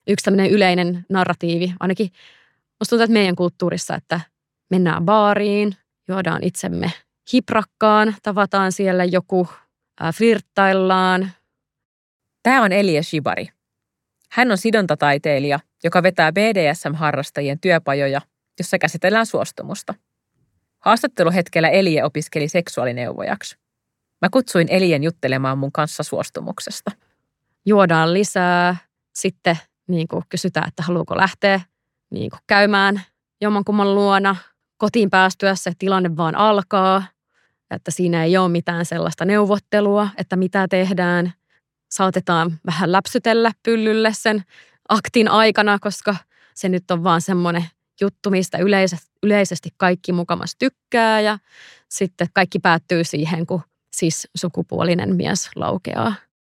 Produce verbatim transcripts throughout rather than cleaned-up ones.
yksi tämmöinen yleinen narratiivi, ainakin musta tuntuu, että meidän kulttuurissa, että mennään baariin, juodaan itsemme hiprakkaan, tavataan siellä joku, äh, flirttaillaan. Tämä on Elia Shibari. Hän on sidontataiteen, joka vetää B D S M-harrastajien työpajoja, jossa käsitellään suostumusta. Haastatteluhetkellä Elie opiskeli seksuaalineuvojaksi. Mä kutsuin Elien juttelemaan mun kanssa suostumuksesta. Juodaan lisää, sitten niin kuin kysytään, että haluuko lähteä niin kuin käymään jommankumman luona. Kotiin päästyessä tilanne vaan alkaa, että siinä ei ole mitään sellaista neuvottelua, että mitä tehdään. Saatetaan vähän läpsytellä pyllylle sen aktin aikana, koska se nyt on vaan semmoinen juttu, mistä yleisesti kaikki mukamas tykkää. Ja sitten kaikki päättyy siihen, kun siis sukupuolinen mies laukeaa.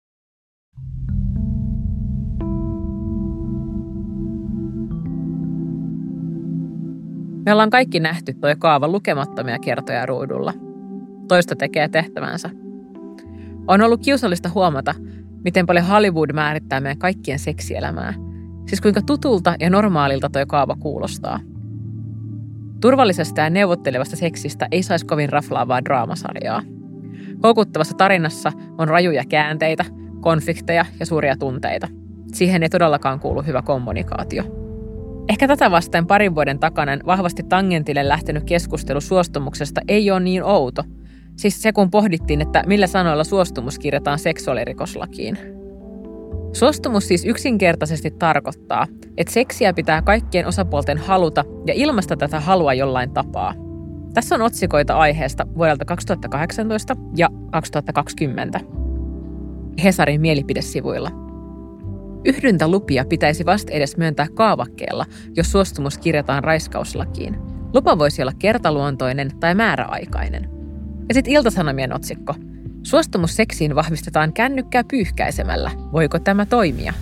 Me ollaan kaikki nähty toi kaava lukemattomia kertoja ruudulla. Toista tekee tehtävänsä. On ollut kiusallista huomata, miten paljon Hollywood määrittää meidän kaikkien seksielämää. Siis kuinka tutulta ja normaalilta toi kaava kuulostaa. Turvallisesta ja neuvottelevasta seksistä ei saisi kovin raflaavaa draamasarjaa. Koukuttavassa tarinassa on rajuja käänteitä, konflikteja ja suuria tunteita. Siihen ei todellakaan kuulu hyvä kommunikaatio. Ehkä tätä vasten parin vuoden takainen vahvasti tangentille lähtenyt keskustelu suostumuksesta ei ole niin outo. Siis se, kun pohdittiin, että millä sanoilla suostumus kirjataan seksuaalirikoslakiin. Suostumus siis yksinkertaisesti tarkoittaa, että seksiä pitää kaikkien osapuolten haluta ja ilmaista tätä halua jollain tapaa. Tässä on otsikoita aiheesta vuodelta kaksituhattakahdeksantoista ja kaksituhattakaksikymmentä. Hesarin mielipidesivuilla. Yhdyntä-lupia pitäisi vasta edes myöntää kaavakkeella, jos suostumus kirjataan raiskauslakiin. Lupa voisi olla kertaluontoinen tai määräaikainen. Ja sitten Ilta-Sanomien otsikko. Suostumus seksiin vahvistetaan kännykkää pyyhkäisemällä. Voiko tämä toimia?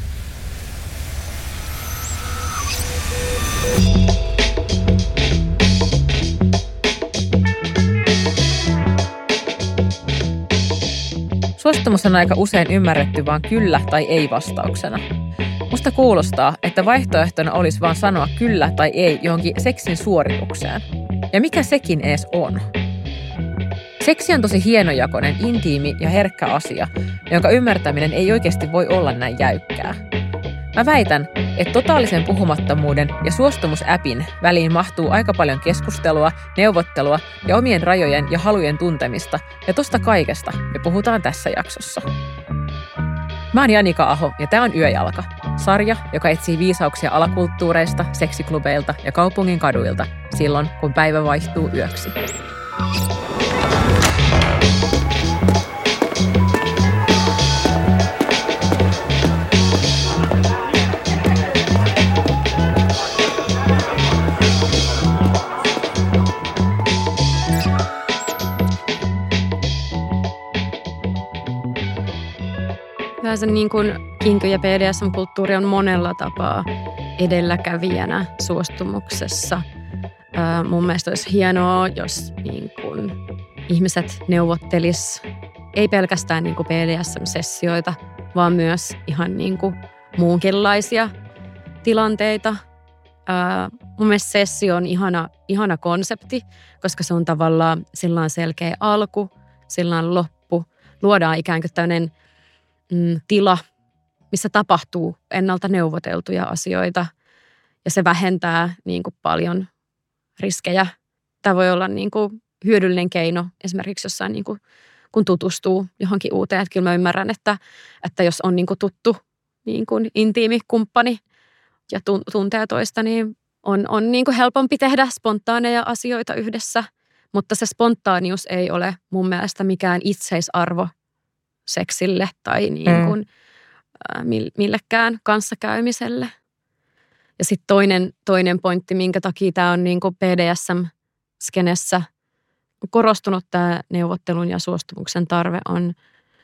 Suostumus on aika usein ymmärretty vain kyllä tai ei vastauksena. Musta kuulostaa, että vaihtoehtona olisi vaan sanoa kyllä tai ei johonkin seksin suoritukseen. Ja mikä sekin edes on? Seksi on tosi hienojakoinen, intiimi ja herkkä asia, jonka ymmärtäminen ei oikeasti voi olla näin jäykkää. Mä väitän, että totaalisen puhumattomuuden ja suostumusäpin väliin mahtuu aika paljon keskustelua, neuvottelua ja omien rajojen ja halujen tuntemista, ja tosta kaikesta me puhutaan tässä jaksossa. Mä oon Janika Aho ja tää on Yöjalka, sarja, joka etsii viisauksia alakulttuureista, seksiklubeilta ja kaupungin kaduilta silloin, kun päivä vaihtuu yöksi. Yleensä niin kuin kinky- ja B D S M-kulttuuri on monella tapaa edelläkävijänä suostumuksessa. Ää, mun mielestä olisi hienoa, jos niin kuin ihmiset neuvottelis ei pelkästään niin kuin B D S M-sessioita, vaan myös ihan niin kuin muunkinlaisia tilanteita. Ää, mun mielestä sessio on ihana, ihana konsepti, koska se on tavallaan sillä on selkeä alku, sillä on loppu. Luodaan ikään kuin tämmöinen tila, missä tapahtuu ennalta neuvoteltuja asioita ja se vähentää niin kuin paljon riskejä. Tämä voi olla niin kuin hyödyllinen keino esimerkiksi jossain, niin kuin, kun tutustuu johonkin uuteen. Että kyllä mä ymmärrän, että, että jos on niin kuin tuttu niin kuin intiimi kumppani ja tuntee toista, niin on, on niin kuin helpompi tehdä spontaaneja asioita yhdessä, mutta se spontaanius ei ole mun mielestä mikään itseisarvo seksille tai niin kuin, mm. millekään kanssakäymiselle. Ja sitten toinen, toinen pointti, minkä takia tämä on niin kuin B D S M-skenessä korostunut tämä neuvottelun ja suostumuksen tarve on,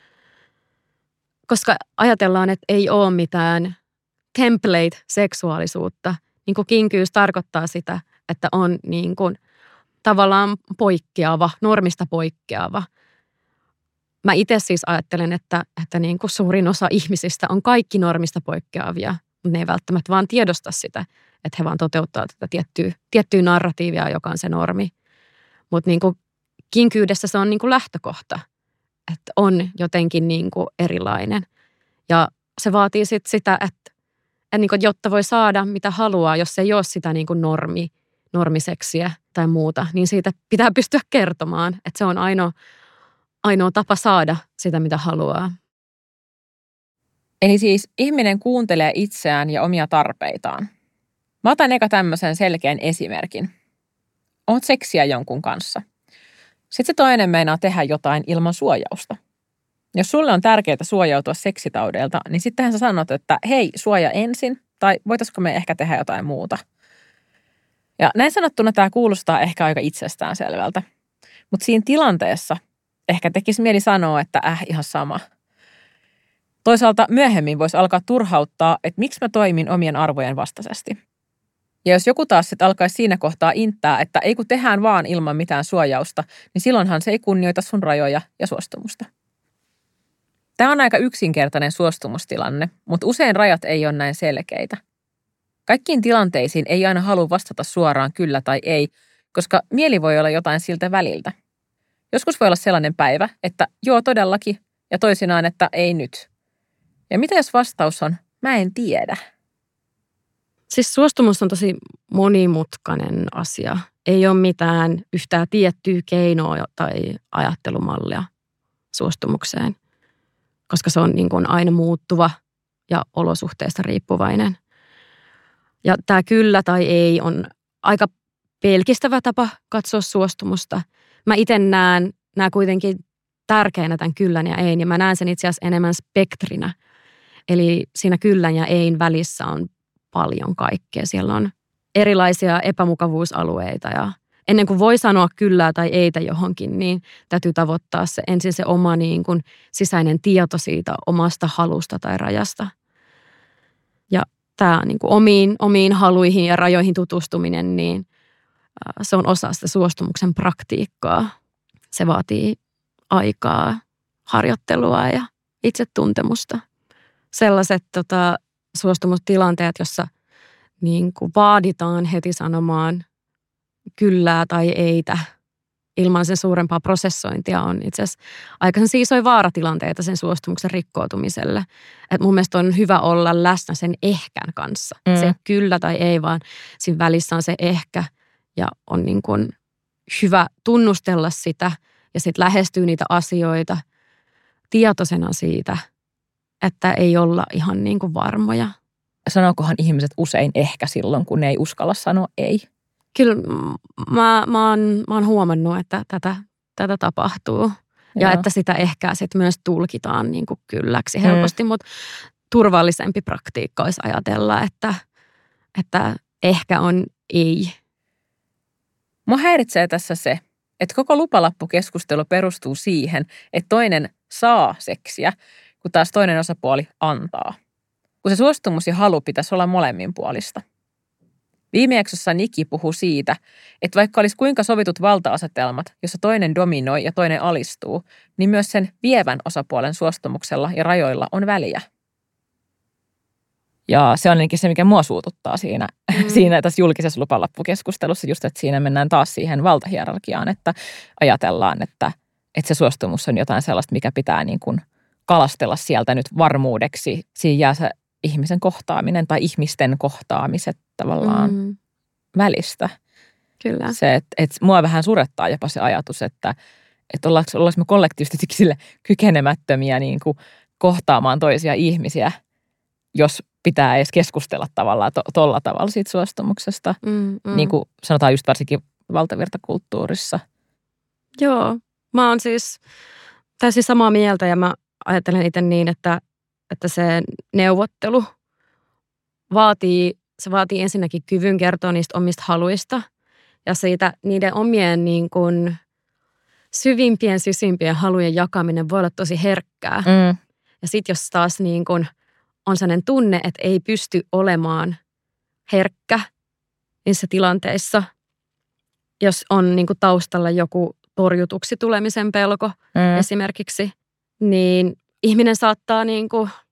koska ajatellaan, että ei ole mitään template-seksuaalisuutta. Niin kuin kinkyys tarkoittaa sitä, että on niin kuin tavallaan poikkeava, normista poikkeava. Mä itse siis ajattelen, että, että niin kuin suurin osa ihmisistä on kaikki normista poikkeavia, ne ei välttämättä vaan tiedosta sitä, että he vaan toteuttaa tätä tiettyä, tiettyä narratiivia, joka on se normi. Mutta niin kuin kinkyydessä se on niin kuin lähtökohta, että on jotenkin niin kuin erilainen. Ja se vaatii sit sitä, että, että niin kuin, jotta voi saada mitä haluaa, jos ei ole sitä niin kuin normi, normiseksiä tai muuta, niin siitä pitää pystyä kertomaan, että se on ainoa, ainoa tapa saada sitä, mitä haluaa. Eli siis ihminen kuuntelee itseään ja omia tarpeitaan. Mä otan eka tämmöisen selkeän esimerkin. Oot seksiä jonkun kanssa. Sitten se toinen meinaa tehdä jotain ilman suojausta. Jos sulle on tärkeää suojautua seksitaudeilta, niin sittenhän sä sanot, että hei, suoja ensin, tai voitaisiko me ehkä tehdä jotain muuta. Ja näin sanottuna tämä kuulostaa ehkä aika itsestäänselvältä. Mutta siinä tilanteessa ehkä tekisi mieli sanoa, että äh, ihan sama. Toisaalta myöhemmin voisi alkaa turhauttaa, että miksi mä toimin omien arvojen vastaisesti. Ja jos joku taas sitten alkaisi siinä kohtaa inttää, että ei kun tehdään vaan ilman mitään suojausta, niin silloinhan se ei kunnioita sun rajoja ja suostumusta. Tämä on aika yksinkertainen suostumustilanne, mutta usein rajat ei ole näin selkeitä. Kaikkiin tilanteisiin ei aina halua vastata suoraan kyllä tai ei, koska mieli voi olla jotain siltä väliltä. Joskus voi olla sellainen päivä, että joo todellakin, ja toisinaan, että ei nyt. Ja mitä jos vastaus on, mä en tiedä? Siis suostumus on tosi monimutkainen asia. Ei ole mitään yhtään tiettyä keinoa tai ajattelumallia suostumukseen, koska se on niin kuin aina muuttuva ja olosuhteista riippuvainen. Ja tämä kyllä tai ei on aika pelkistävä tapa katsoa suostumusta. Mä itse näen, näen kuitenkin tärkeänä tämän kyllän ja ein, ja mä näen sen itse asiassa enemmän spektrinä. Eli siinä kyllän ja ein välissä on paljon kaikkea. Siellä on erilaisia epämukavuusalueita, ja ennen kuin voi sanoa kyllää tai eitä johonkin, niin täytyy tavoittaa se ensin se oma niin kuin sisäinen tieto siitä omasta halusta tai rajasta. Ja tämä niin kuin omiin, omiin haluihin ja rajoihin tutustuminen, niin se on osa sitä suostumuksen praktiikkaa. Se vaatii aikaa, harjoittelua ja itsetuntemusta. Sellaiset tota, suostumustilanteet, jossa niin kuin vaaditaan heti sanomaan kyllää tai eitä ilman sen suurempaa prosessointia, on itse asiassa aika isoja vaaratilanteita sen suostumuksen rikkoutumiselle. Et mun mielestä on hyvä olla läsnä sen ehkän kanssa. Mm. Se kyllä tai ei, vaan siinä välissä on se ehkä ja on niin kuin hyvä tunnustella sitä ja sitten lähestyy niitä asioita tietoisena siitä, että ei olla ihan niin kuin varmoja. Sanokohan ihmiset usein ehkä silloin, kun ne ei uskalla sanoa ei? Kyllä mä, mä, oon, mä oon huomannut, että tätä, tätä tapahtuu. Joo. Ja että sitä ehkä sit myös tulkitaan niin kuin kylläksi helposti, mm. mutta turvallisempi praktiikka olisi ajatella, että, että ehkä on ei. Mua häiritsee tässä se, että koko lupalappukeskustelu perustuu siihen, että toinen saa seksiä, kun taas toinen osapuoli antaa. Kun se suostumus ja halu pitäisi olla molemminpuolista. Viime jaksossa Nikki puhui siitä, että vaikka olisi kuinka sovitut valta-asetelmat, jossa toinen dominoi ja toinen alistuu, niin myös sen vievän osapuolen suostumuksella ja rajoilla on väliä. Ja se on ainakin se, mikä mua suututtaa siinä, mm. siinä tässä julkisessa lupalappukeskustelussa, just että siinä mennään taas siihen valtahierarkiaan, että ajatellaan, että, että se suostumus on jotain sellaista, mikä pitää niin kuin kalastella sieltä nyt varmuudeksi. Siinä jää se ihmisen kohtaaminen tai ihmisten kohtaamiset tavallaan mm. välistä. Kyllä. Se, että, että mua vähän surettaa jopa se ajatus, että, että ollaanko, ollaanko me kollektiivisesti sille kykenemättömiä niin kuin kohtaamaan toisia ihmisiä, jos pitää edes keskustella tavallaan to, tolla tavalla siitä suostumuksesta. Mm, mm. Niin kuin sanotaan just varsinkin valtavirtakulttuurissa. Joo, mä oon siis täysin samaa mieltä ja mä ajattelen itse niin, että, että se neuvottelu vaatii, se vaatii ensinnäkin kyvyn kertoa niistä omista haluista ja siitä niiden omien niin kuin syvimpien, sisimpien halujen jakaminen voi olla tosi herkkää. Mm. Ja sitten jos taas niin kuin on sellainen tunne, että ei pysty olemaan herkkä niissä tilanteissa, jos on niin kuin taustalla joku torjutuksi tulemisen pelko mm. esimerkiksi, niin ihminen saattaa niin kuin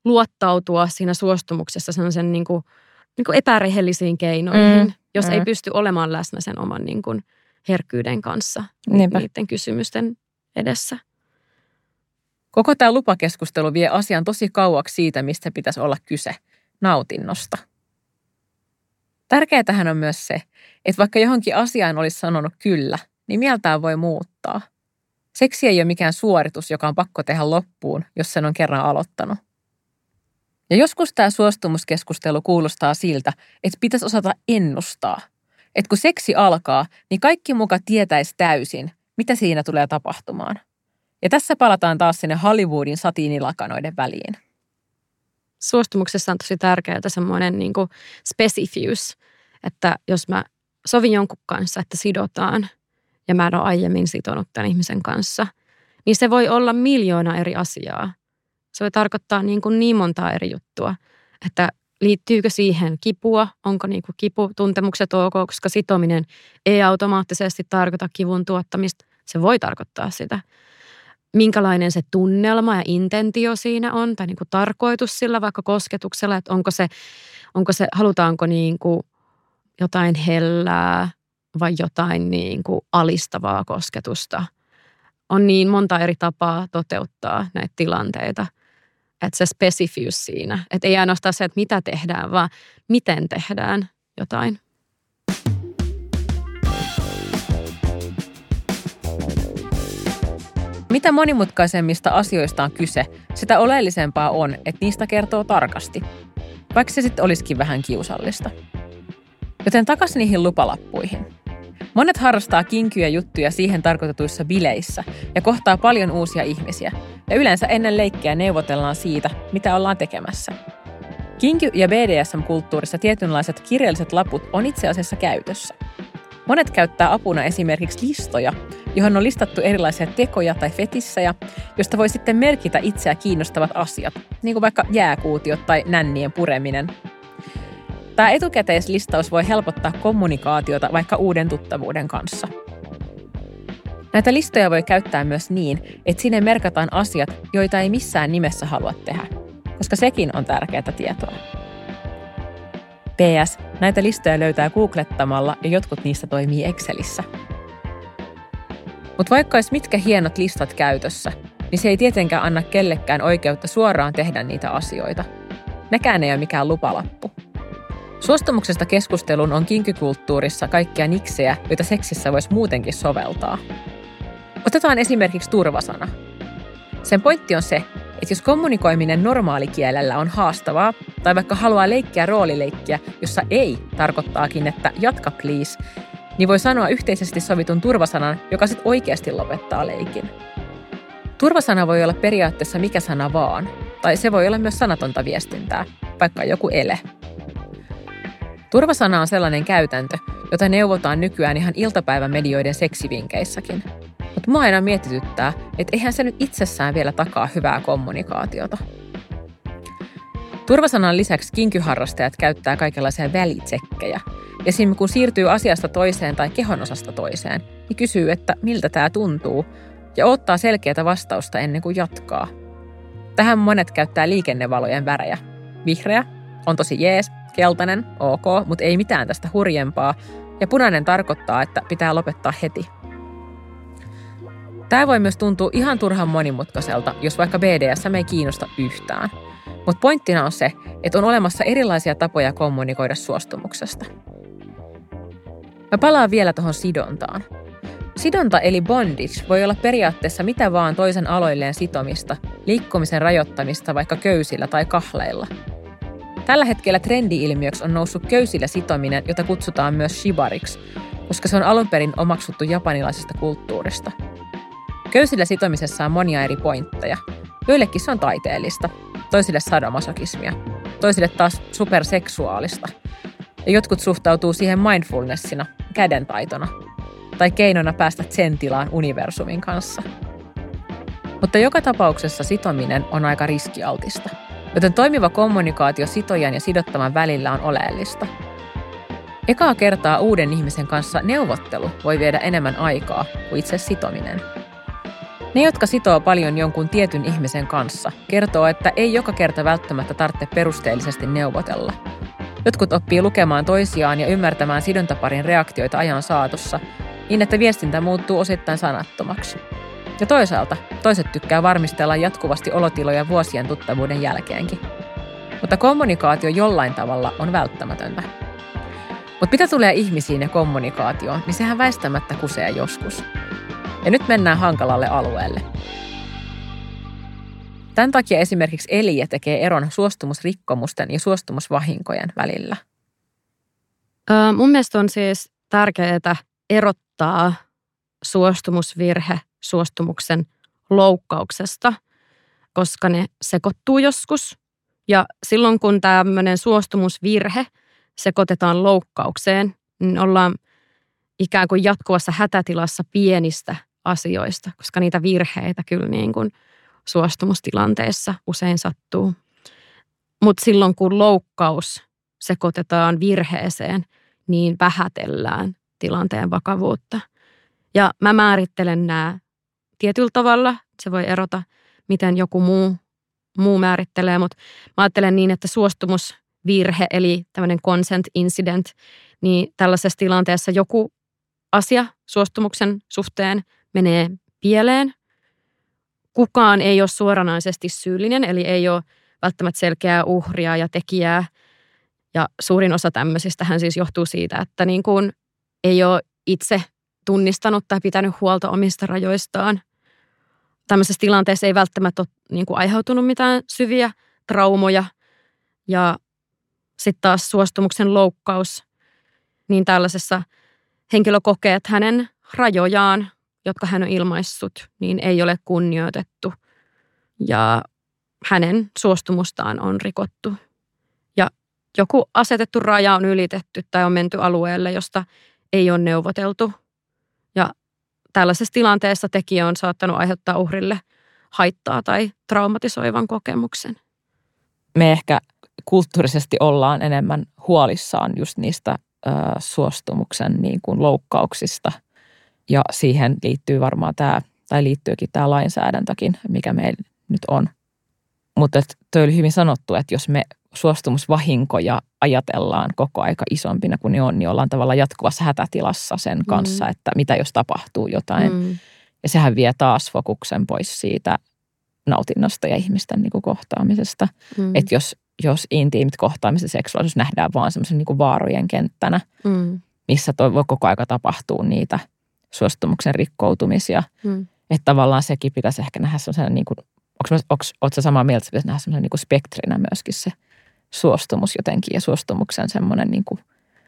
luottautua siinä suostumuksessa sellaisen niin kuin, niin kuin epärehellisiin keinoihin, mm, jos mm. ei pysty olemaan läsnä sen oman niin kuin herkkyyden kanssa Niinpä. niiden kysymysten edessä. Koko tämä lupakeskustelu vie asian tosi kauaksi siitä, mistä pitäisi olla kyse, nautinnosta. Tärkeätähän on myös se, että vaikka johonkin asiaan olisi sanonut kyllä, niin mieltään voi muuttaa. Seksi ei ole mikään suoritus, joka on pakko tehdä loppuun, jos sen on kerran aloittanut. Ja joskus tämä suostumuskeskustelu kuulostaa siltä, että pitäisi osata ennustaa. Että kun seksi alkaa, niin kaikki muka tietäisi täysin, mitä siinä tulee tapahtumaan. Ja tässä palataan taas sinne Hollywoodin satiinilakanoiden väliin. Suostumuksessa on tosi tärkeää semmoinen niin kuin specifius, että jos mä sovin jonkun kanssa, että sidotaan, ja mä en ole aiemmin sitonut tämän ihmisen kanssa, niin se voi olla miljoona eri asiaa. Se voi tarkoittaa niin, kuin niin montaa eri juttua, että liittyykö siihen kipua, onko niin kuin kiputuntemukset ok, koska sitominen ei automaattisesti tarkoita kivun tuottamista. Se voi tarkoittaa sitä. Minkälainen se tunnelma ja intentio siinä on, tai niin kuin tarkoitus sillä vaikka kosketuksella, että onko se, onko se halutaanko niin kuin jotain hellää vai jotain niin kuin alistavaa kosketusta. On niin monta eri tapaa toteuttaa näitä tilanteita, että se spesifius siinä, että ei ainoastaan se, että mitä tehdään, vaan miten tehdään jotain. Mitä monimutkaisemmista asioista on kyse, sitä oleellisempaa on, että niistä kertoo tarkasti, vaikka se sitten olisikin vähän kiusallista. Joten takaisin niihin lupalappuihin. Monet harrastaa kinkyjä juttuja siihen tarkoitetuissa bileissä ja kohtaa paljon uusia ihmisiä. Ja yleensä ennen leikkiä neuvotellaan siitä, mitä ollaan tekemässä. Kinky- ja B D S M-kulttuurissa tietynlaiset kirjalliset laput on itse asiassa käytössä. Monet käyttää apuna esimerkiksi listoja, johon on listattu erilaisia tekoja tai fetissejä, josta voi sitten merkitä itseä kiinnostavat asiat, niin kuin vaikka jääkuutiot tai nännien pureminen. Tämä etukäteislistaus voi helpottaa kommunikaatiota vaikka uuden tuttavuuden kanssa. Näitä listoja voi käyttää myös niin, että sinne merkataan asiat, joita ei missään nimessä halua tehdä, koska sekin on tärkeää tietoa. P S. Näitä listoja löytää googlettamalla ja jotkut niistä toimii Excelissä. Mutta vaikka olisi mitkä hienot listat käytössä, niin se ei tietenkään anna kellekään oikeutta suoraan tehdä niitä asioita. Nekään ei ole mikään lupalappu. Suostumuksesta keskusteluun on kinkykulttuurissa kaikkia niksejä, joita seksissä voisi muutenkin soveltaa. Otetaan esimerkiksi turvasana. Sen pointti on se, että jos kommunikoiminen normaalikielellä on haastavaa, tai vaikka haluaa leikkiä roolileikkiä, jossa ei tarkoittaakin, että jatka please, niin voi sanoa yhteisesti sovitun turvasanan, joka sitten oikeasti lopettaa leikin. Turvasana voi olla periaatteessa mikä sana vaan, tai se voi olla myös sanatonta viestintää, vaikka joku ele. Turvasana on sellainen käytäntö, jota neuvotaan nykyään ihan iltapäivämedioiden seksivinkeissäkin. Mutta mua aina mietityttää, että eihän se nyt itsessään vielä takaa hyvää kommunikaatiota. Turvasanan lisäksi kinkyharrastajat käyttää kaikenlaisia välitsekkejä. Esim. Kun siirtyy asiasta toiseen tai kehonosasta toiseen, niin kysyy, että miltä tämä tuntuu, ja odottaa selkeää vastausta ennen kuin jatkaa. Tähän monet käyttää liikennevalojen värejä. Vihreä on tosi jees, keltainen, ok, mutta ei mitään tästä hurjempaa, ja punainen tarkoittaa, että pitää lopettaa heti. Tämä voi myös tuntua ihan turhan monimutkaiselta, jos vaikka B D S M ei kiinnosta yhtään. Mutta pointtina on se, että on olemassa erilaisia tapoja kommunikoida suostumuksesta. Mä palaan vielä tuohon sidontaan. Sidonta eli bondage voi olla periaatteessa mitä vaan toisen aloilleen sitomista, liikkumisen rajoittamista vaikka köysillä tai kahleilla. Tällä hetkellä trendi-ilmiöksi on noussut köysillä sitominen, jota kutsutaan myös shibariksi, koska se on alun perin omaksuttu japanilaisesta kulttuurista. Köysillä sitomisessa on monia eri pointteja. Joillekin se on taiteellista, toisille sadomasokismia, toisille taas superseksuaalista. Ja jotkut suhtautuu siihen mindfulnessina, kädentaitona, tai keinona päästä zen-tilaan universumin kanssa. Mutta joka tapauksessa sitominen on aika riskialtista, joten toimiva kommunikaatio sitojan ja sidottavan välillä on oleellista. Ekaa kertaa uuden ihmisen kanssa neuvottelu voi viedä enemmän aikaa kuin itse sitominen. Ne, jotka sitoo paljon jonkun tietyn ihmisen kanssa, kertoo, että ei joka kerta välttämättä tarvitse perusteellisesti neuvotella. Jotkut oppii lukemaan toisiaan ja ymmärtämään sidontaparin reaktioita ajan saatossa, niin että viestintä muuttuu osittain sanattomaksi. Ja toisaalta toiset tykkää varmistella jatkuvasti olotiloja vuosien tuttavuuden jälkeenkin. Mutta kommunikaatio jollain tavalla on välttämätöntä. Mutta mitä tulee ihmisiin ja kommunikaatioon, niin sehän väistämättä kusee joskus. Ja nyt mennään hankalalle alueelle. Tämän takia esimerkiksi Eliä tekee eron suostumusrikkomusten ja suostumusvahinkojen välillä. Ö, mun mielestä on siis tärkeää erottaa suostumusvirhe suostumuksen loukkauksesta, koska ne sekoittuu joskus. Ja silloin kun tämmöinen suostumusvirhe sekoitetaan loukkaukseen, niin ollaan ikään kuin jatkuvassa hätätilassa pienistä asioista, koska niitä virheitä kyllä niin kuin suostumustilanteessa usein sattuu. Mutta silloin kun loukkaus sekoitetaan virheeseen, niin vähätellään tilanteen vakavuutta. Ja mä määrittelen nämä tietyllä tavalla. Se voi erota, miten joku muu, muu määrittelee, mutta mä ajattelen niin, että suostumusvirhe, eli tämmöinen consent incident, niin tällaisessa tilanteessa joku asia suostumuksen suhteen menee pieleen. Kukaan ei ole suoranaisesti syyllinen, eli ei ole välttämättä selkeää uhria ja tekijää. Ja suurin osa tämmöisistähän siis johtuu siitä, että niin kuin ei ole itse tunnistanut tai pitänyt huolta omista rajoistaan. Tämmöisessä tilanteessa ei välttämättä ole niin kuin aiheutunut mitään syviä traumoja. Ja sitten taas suostumuksen loukkaus, niin tällaisessa henkilö kokee, että hänen rajojaan, jotka hän on ilmaissut, niin ei ole kunnioitettu ja hänen suostumustaan on rikottu. Ja joku asetettu raja on ylitetty tai on menty alueelle, josta ei ole neuvoteltu. Ja tällaisessa tilanteessa tekijä on saattanut aiheuttaa uhrille haittaa tai traumatisoivan kokemuksen. Me ehkä kulttuurisesti ollaan enemmän huolissaan just niistä ö, suostumuksen niin kuin loukkauksista. Ja siihen liittyy varmaan tämä, tai liittyykin tämä lainsäädäntökin, mikä meillä nyt on. Mutta toi oli hyvin sanottu, että jos me suostumusvahinkoja ajatellaan koko aika isompina kuin ne on, niin ollaan tavallaan jatkuvassa hätätilassa sen kanssa, mm. että mitä jos tapahtuu jotain. Mm. Ja sehän vie taas fokuksen pois siitä nautinnosta ja ihmisten niin kuin kohtaamisesta. Mm. Että jos, jos intiimit kohtaamiset ja seksuaalisuus nähdään vaan semmoisen niin kuin vaarojen kenttänä, mm. missä toi voi koko aika tapahtua niitä suostumuksen rikkoutumisia. Mm. Että tavallaan sekin pitäisi ehkä nähdä semmoisena, niin kuin, oletko sä samaa mieltä, että se pitäisi nähdä semmoisena niin kuin spektrinä myöskin se suostumus jotenkin ja suostumuksen semmoinen, niin kuin,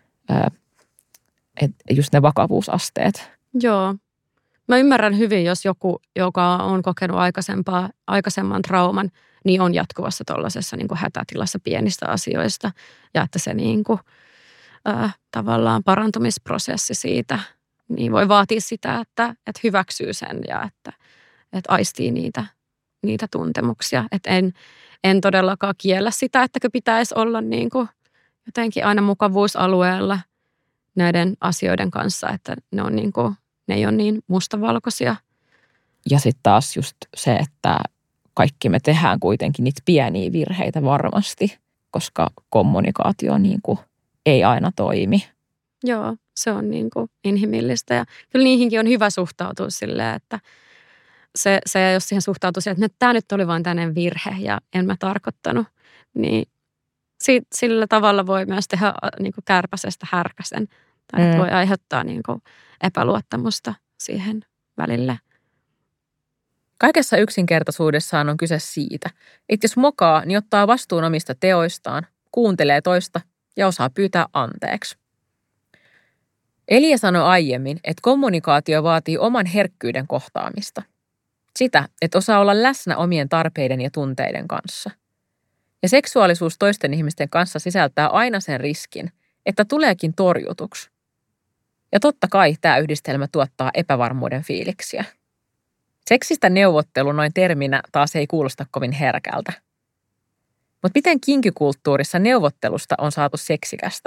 että just ne vakavuusasteet. Joo. Mä ymmärrän hyvin, jos joku, joka on kokenut aikaisempaa, aikaisemman trauman, niin on jatkuvassa tuollaisessa niin kuin hätätilassa pienistä asioista ja että se niin kuin, äh, tavallaan parantumisprosessi siitä niin voi vaatia sitä, että, että hyväksyy sen ja että, että aistii niitä, niitä tuntemuksia. Että en, en todellakaan kiellä sitä, ettäkö pitäisi olla niin kuin jotenkin aina mukavuusalueella näiden asioiden kanssa, että ne, on niin kuin, ne ei ole niin mustavalkoisia. Ja sitten taas just se, että kaikki me tehdään kuitenkin niitä pieniä virheitä varmasti, koska kommunikaatio niin kuin ei aina toimi. Joo, se on niin kuin inhimillistä ja kyllä niihinkin on hyvä suhtautua silleen, että se, se jos siihen suhtautuu siihen, että tämä nyt oli vain tämmöinen virhe ja en mä tarkoittanut, niin siitä, sillä tavalla voi myös tehdä niin kuin kärpäsestä härkäsen tai mm. voi aiheuttaa niin kuin epäluottamusta siihen välille. Kaikessa yksinkertaisuudessaan on kyse siitä, että jos mokaa, niin ottaa vastuun omista teoistaan, kuuntelee toista ja osaa pyytää anteeksi. Elia sanoi aiemmin, että kommunikaatio vaatii oman herkkyyden kohtaamista. Sitä, että osaa olla läsnä omien tarpeiden ja tunteiden kanssa. Ja seksuaalisuus toisten ihmisten kanssa sisältää aina sen riskin, että tuleekin torjutuksi. Ja totta kai tämä yhdistelmä tuottaa epävarmuuden fiiliksiä. Seksistä neuvottelu noin terminä taas ei kuulosta kovin herkältä. Mutta miten kinkykulttuurissa neuvottelusta on saatu seksikästä?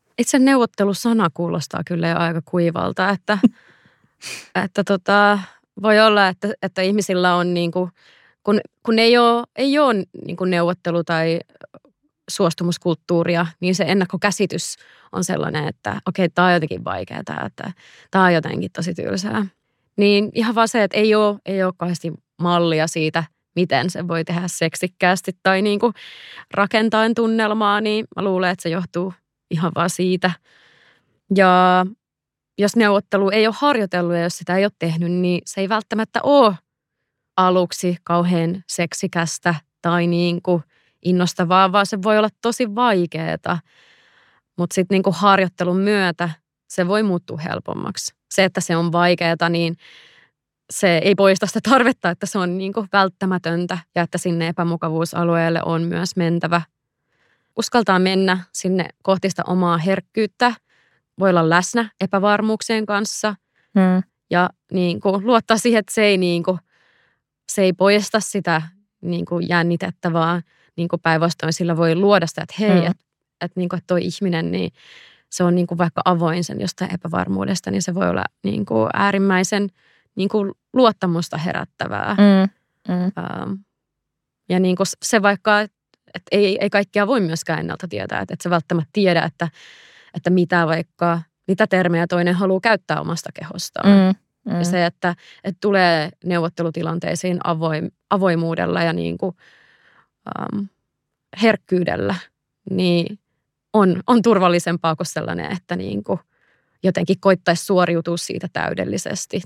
Itse neuvottelusana kuulostaa kyllä jo aika kuivalta, että, että tota, voi olla, että, että ihmisillä on niin kuin, kun, kun ei ole, ei ole niin kuin neuvottelu- tai suostumuskulttuuria, niin se ennakkokäsitys on sellainen, että okei, tämä on jotenkin vaikeaa, että tämä on jotenkin tosi tylsää. Niin ihan vaan se, että ei ole, ei ole kauheasti mallia siitä, miten se voi tehdä seksikkäästi tai niin kuin rakentaen tunnelmaa, niin mä luulen, että se johtuu ihan vaan siitä. Ja jos neuvottelu ei ole harjoitellut ja jos sitä ei ole tehnyt, niin se ei välttämättä ole aluksi kauhean seksikästä tai niin kuin innostavaa, vaan se voi olla tosi vaikeaa. Mutta sitten niin kuin harjoittelun myötä se voi muuttua helpommaksi. Se, että se on vaikeaa, niin se ei poista sitä tarvetta, että se on niin kuin välttämätöntä ja että sinne epämukavuusalueelle on myös mentävä. Uskaltaa mennä sinne kohti sitä omaa herkkyyttä. Voi olla läsnä epävarmuuksien kanssa hmm. ja niin kuin luottaa siihen, että se ei, niin kuin, se ei poista sitä niin kuin jännitettä, vaan niin kuin päinvastoin sillä voi luoda sitä, että hei, hmm. että et, niin kuin, että toi ihminen, niin se on niin kuin vaikka avoin sen jostain epävarmuudesta, niin se voi olla niin kuin äärimmäisen niin kuin luottamusta herättävää. Hmm. Hmm. Ähm, ja niin kuin se vaikka, että ei, ei kaikkea voi myöskään ennalta tietää, että et sä välttämättä tiedä, että että mitä vaikka, mitä termejä toinen haluaa käyttää omasta kehostaan. Mm, mm. Ja se, että, että tulee neuvottelutilanteisiin avoim, avoimuudella ja niin kuin, um, herkkyydellä, niin on, on turvallisempaa kuin sellainen, että niin kuin jotenkin koittaisi suoriutua siitä täydellisesti.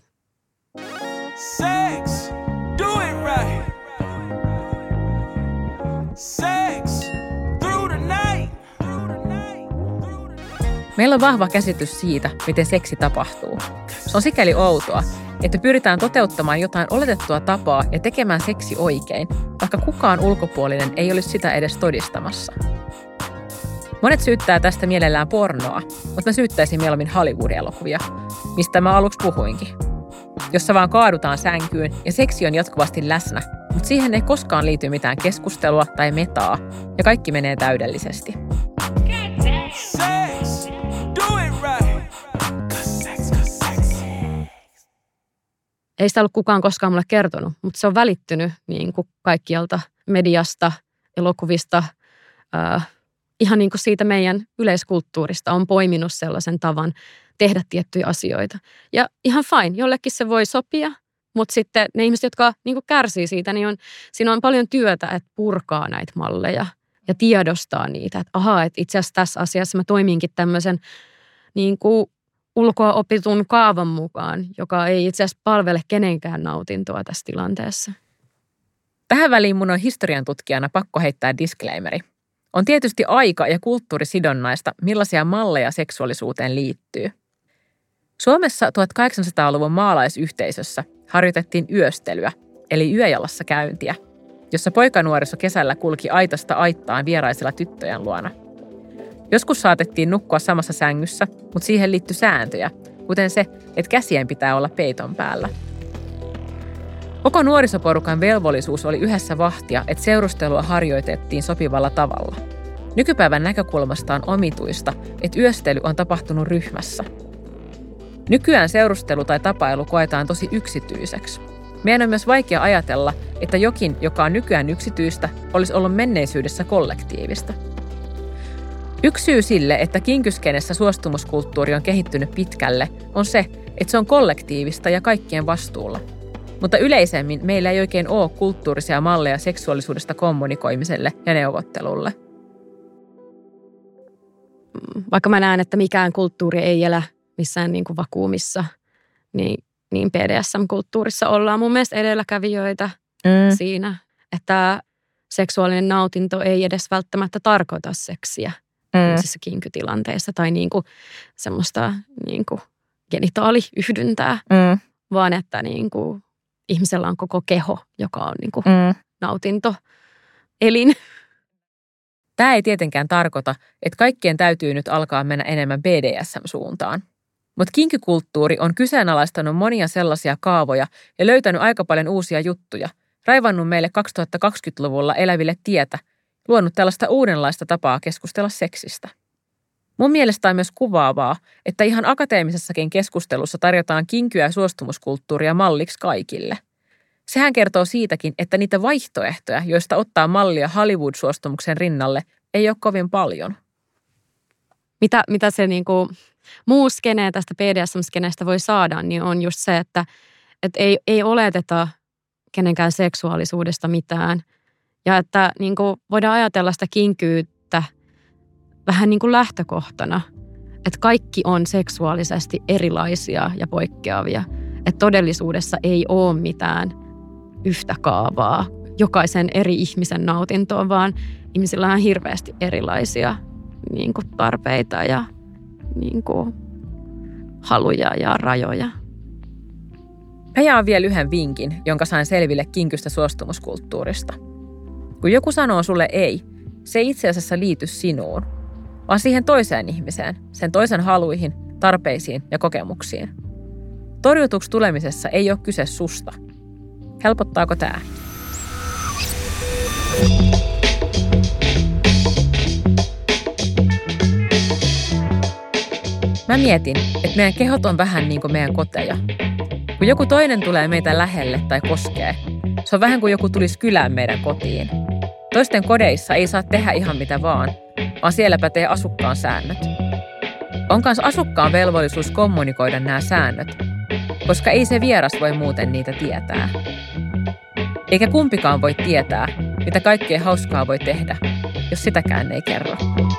Sex, do it right. Sex. Meillä on vahva käsitys siitä, miten seksi tapahtuu. Se on sikäli outoa, että pyritään toteuttamaan jotain oletettua tapaa ja tekemään seksi oikein, vaikka kukaan ulkopuolinen ei olisi sitä edes todistamassa. Monet syyttää tästä mielellään pornoa, mutta mä syyttäisin mieluummin Hollywood-elokuvia, mistä mä aluksi puhuinkin. Jossa vaan kaadutaan sänkyyn ja seksi on jatkuvasti läsnä, mutta siihen ei koskaan liity mitään keskustelua tai metaa, ja kaikki menee täydellisesti. Ei sitä ollut kukaan koskaan mulle kertonut, mutta se on välittynyt niin kuin kaikkialta mediasta, elokuvista, äh, ihan niin kuin siitä meidän yleiskulttuurista on poiminut sellaisen tavan tehdä tiettyjä asioita. Ja ihan fine, jollekin se voi sopia, mutta sitten ne ihmiset, jotka niin kuin kärsii siitä, niin on, siinä on paljon työtä, että purkaa näitä malleja ja tiedostaa niitä. Että ahaa, että itse asiassa tässä asiassa mä toiminkin tämmöisen niin kuin ulkoa opitun kaavan mukaan, joka ei itse asiassa palvele kenenkään nautintoa tässä tilanteessa. Tähän väliin mun on historian tutkijana pakko heittää disclaimeri. On tietysti aika- ja kulttuurisidonnaista, millaisia malleja seksuaalisuuteen liittyy. Suomessa tuhatkahdeksansataaluvun maalaisyhteisössä harjoitettiin yöstelyä, eli yöjalassa käyntiä, jossa poikanuoriso kesällä kulki aitasta aittaan vieraisilla tyttöjen luona. Joskus saatettiin nukkua samassa sängyssä, mutta siihen liittyi sääntöjä, kuten se, että käsien pitää olla peiton päällä. Koko nuorisoporukan velvollisuus oli yhdessä vahtia, että seurustelua harjoitettiin sopivalla tavalla. Nykypäivän näkökulmasta on omituista, että yöstely on tapahtunut ryhmässä. Nykyään seurustelu tai tapailu koetaan tosi yksityiseksi. Meidän on myös vaikea ajatella, että jokin, joka on nykyään yksityistä, olisi ollut menneisyydessä kollektiivista. Yksi syy sille, että kinkyskenessä suostumuskulttuuri on kehittynyt pitkälle, on se, että se on kollektiivista ja kaikkien vastuulla. Mutta yleisemmin meillä ei oikein ole kulttuurisia malleja seksuaalisuudesta kommunikoimiselle ja neuvottelulle. Vaikka mä näen, että mikään kulttuuri ei elä missään niin kuin vakuumissa, niin, niin P D S M-kulttuurissa ollaan mun mielestä edelläkävijöitä mm. siinä, että seksuaalinen nautinto ei edes välttämättä tarkoita seksiä. Mm. Kinkytilanteissa tai niinku semmoista niinku genitaaliyhdyntää, mm. vaan että niinku ihmisellä on koko keho, joka on niinku mm. nautinto, elin. Tämä ei tietenkään tarkoita, että kaikkien täytyy nyt alkaa mennä enemmän B D S M-suuntaan. Mutta kinkykulttuuri on kyseenalaistanut monia sellaisia kaavoja ja löytänyt aika paljon uusia juttuja, raivannut meille kaksituhattakaksikymmentäluvulla eläville tietä, luonut tällaista uudenlaista tapaa keskustella seksistä. Mun mielestä on myös kuvaavaa, että ihan akateemisessakin keskustelussa tarjotaan kinkyä ja suostumuskulttuuria malliksi kaikille. Sehän kertoo siitäkin, että niitä vaihtoehtoja, joista ottaa mallia Hollywood-suostumuksen rinnalle, ei ole kovin paljon. Mitä, mitä se niinku muu skene tästä B D S M-skeneestä voi saada, niin on just se, että et ei, ei oleteta kenenkään seksuaalisuudesta mitään. Ja että niinku voidaan ajatella sitä kinkyyttä vähän niin kuin lähtökohtana, että kaikki on seksuaalisesti erilaisia ja poikkeavia. Että todellisuudessa ei ole mitään yhtä kaavaa jokaisen eri ihmisen nautintoon, vaan ihmisillä on hirveästi erilaisia niin kuin tarpeita ja niin kuin haluja ja rajoja. Mä jaan vielä yhden vinkin, jonka sain selville kinkystä suostumuskulttuurista. Kun joku sanoo sulle ei, se ei itse asiassa liity sinuun, vaan siihen toiseen ihmiseen, sen toisen haluihin, tarpeisiin ja kokemuksiin. Torjutuksi tulemisessa ei ole kyse susta. Helpottaako tämä? Mä mietin, että meidän kehot on vähän niin kuin meidän koteja. Kun joku toinen tulee meitä lähelle tai koskee, se on vähän kuin joku tulisi kylään meidän kotiin. Toisten kodeissa ei saa tehdä ihan mitä vaan, vaan siellä pätee asukkaan säännöt. On myös asukkaan velvollisuus kommunikoida nämä säännöt, koska ei se vieras voi muuten niitä tietää. Eikä kumpikaan voi tietää, mitä kaikkea hauskaa voi tehdä, jos sitäkään ei kerro.